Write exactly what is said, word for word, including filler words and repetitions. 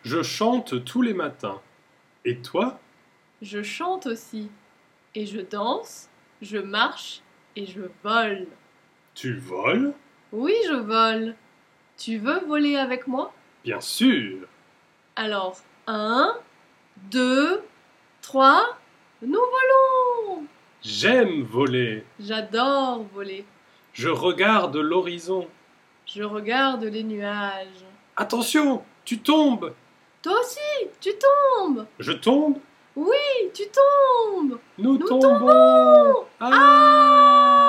Je chante tous les matins. Et toi? Je chante aussi. Et je danse, je marche et je vole. Tu voles? Oui, je vole. Tu veux voler avec moi? Bien sûr. Alors, un, deux, trois, nous volons! J'aime voler. J'adore voler. Je regarde l'horizon. Je regarde les nuages. Attention, tu tombes. Toi aussi, tu tombes! Je tombe. Oui, tu tombes! Nous, Nous tombons. tombons! Ah!